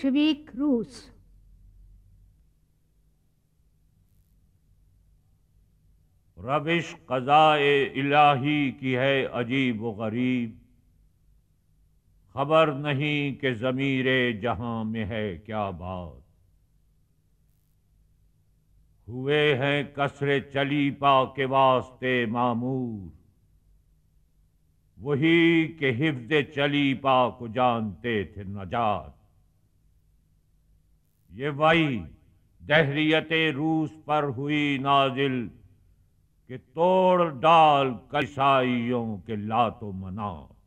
Bolshevik रूस। रविश क़ज़ाए इलाही की है अजीब व गरीब, खबर नहीं कि ज़मीरे जहां में है क्या बात। हुए हैं कसरे चलीपा के वास्ते मामूर, वही के हिफ्ज़े चलीपा को जानते थे नजात। ये वही दहरियते रूस पर हुई नाजिल कि तोड़ डाल कईसाइयों के लातो मना।